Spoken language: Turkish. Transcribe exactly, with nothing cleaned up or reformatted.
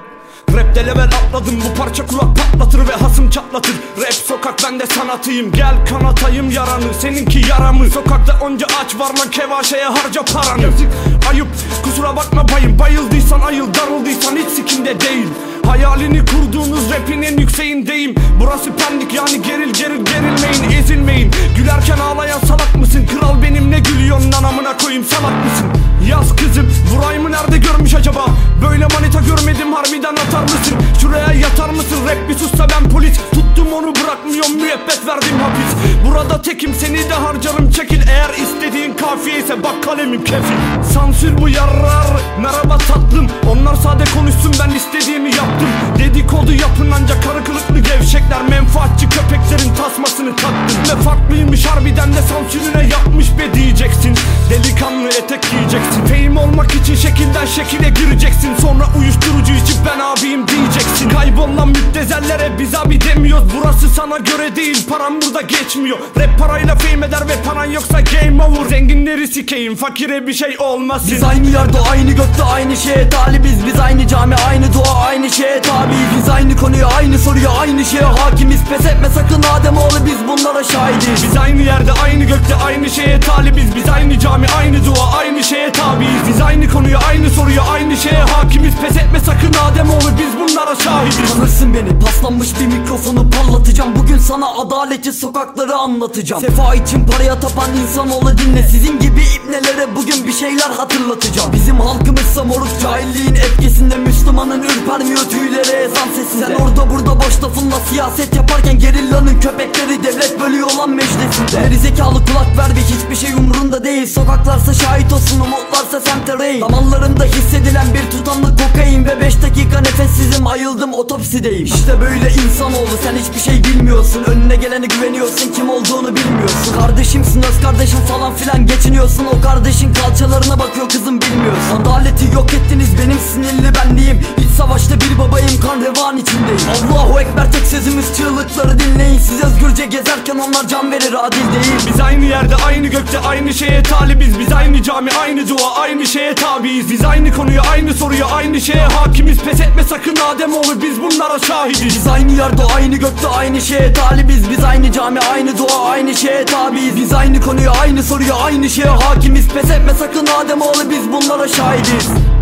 Rap'te level atladım, bu parça kulak patlatır ve hasım çatlatır. Rap sokak, ben de sanatıyım, gel kanatayım yaranı. Seninki yaramı, sokakta onca aç var lan, kevaşeye harca paranı. Yazık, ayıp, kusura bakma bayım. Bayıldıysan ayıl, darıldıysan hiç sikimde değil. Hayalini kurduğunuz rapin en yükseğindeyim. Burası Pendik, yani geril geril gerilmeyin, ezilmeyin. Gülerken ağlayan salak mısın? Kral benim, ne gülüyorsun lan amına koyayım, salak mısın? Yaz kızım, burayımı nerede görmüş acaba? Böyle manita görmedim, harbiden atar mısın? Şuraya yatar mısın? Rap bir sussa ben polis. Tuttum onu, bırakmıyorum, müebbet verdim hapis. Burada tekim, seni de harcarım, çekil. Eğer istediğin kafiye ise bak kalemim kefil. Sansür bu yarar, merhaba tatlım. Onlar sade konuşsun, ben istediğimi yaptım. Dedikodu yapın ancak karı kılıklı gevşekler. Menfaatçi köpeklerin tasmasını taktım. Ne farklıymış harbiden de sansürüne yapmış be diyeceksin. Delikanlı etek giyeceksin. Fame olmak için şekilden şekile gireceksin. Sonra uyuşturucu içip ben abiyim diyeceksin. Kaybol lan müptezellere, biz abi demiyoruz. Burası sana göre değil, param burada geçmiyor. Rap parayla fame eder ve paran yoksa game over. Zenginleri sikeyim, fakire bir şey olmasın. Biz aynı yerde, aynı gökte, aynı şeye talibiz. Biz aynı cami, aynı dua, aynı şeye tabiiz. Biz aynı konuya, aynı soruya, aynı şeye hakimiz. Pes etme sakın Ademoğlu, biz bunlara şahidiz. Biz aynı yerde, aynı gökte, aynı şeye talibiz. Biz aynı cami, aynı dua, aynı şeye tabiiz. Biz aynı konuya, aynı soruya, aynı şeye hakimiz. Pes etme sakın Ademoğlu, biz bunlara şahidiz. Tanırsın beni, paslanmış bir mikrofonu parlatacağım. Bugün sana adaleti, sokakları anlatacağım. Sefa için paraya tapan insanoğlu dinle. Sizin gibi ibnelere bugün bir şeyler hatırlatacağım. Bizim halkımızsa moruk, cahilliğin etkisinde. Müslümanın ürpermiyor tüyleri ezan sesinde. Sen orada burada boş lafınla siyaset yaparken gerillanın köpekleri devlet bölüyor lan meclisinde. Geri zekalı kulak ver ve hiçbir şey umrunda değil. Sokaklarsa şahit olsun, umutlarsa semte reyin. Damarlarımda hissedilen bir tutamlı kokain ve beş dakika nefessizim, ayıldım otopsideyim. İşte böyle insanoğlu, sen hiçbir şey bilmiyorsun. Önüne gelene güveniyorsun, kim olduğunu bilmiyorsun. Kardeşimsin, öz kardeşim falan filan geçiniyorsun. O kardeşin kalçalarına bakıyor kızım, bilmiyorsun. Adaleti yok ettiniz, benim sinirli benliğim. İç savaşta bir babayım, kan revan içindeyim. Allahu Ekber, tek sözümüz çığlıkları dinleyin. Siz özgürce gezerken onlar can verir, adil değil. Biz aynı yerde, aynı gökte, aynı şeye talibiz. Biz aynı cami, aynı dua, aynı şeye tabiiz. Biz aynı konuya, aynı soruya, aynı şeye hakimiz. Pes etme sakın Ademoğlu, biz bunlara şahidiz. Biz aynı yerde, aynı gökte, aynı şeye talibiz. Biz aynı cami, aynı dua, aynı şeye tabiiz. Biz aynı konuya, aynı soruya, aynı şeye hakimiz. Pes etme sakın Ademoğlu, biz bunlara şahidiz.